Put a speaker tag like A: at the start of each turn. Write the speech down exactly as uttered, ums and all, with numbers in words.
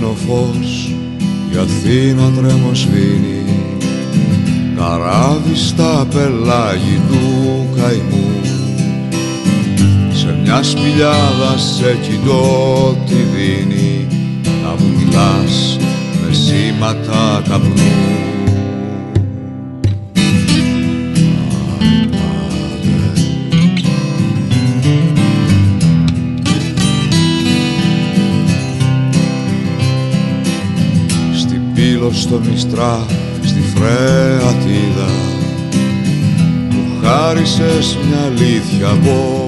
A: χαμένο φως η Αθήνα τρεμοσβήνει, καράβι στα πελάγι του καημού. Σε μια σπηλιάδα σε κοιτώ τη δίνει, να μου μιλάς με σήματα καπνού. Στην Πύλο, στο Μιστρά, στη Φρεατίδα μου χάρισες μια αλήθεια από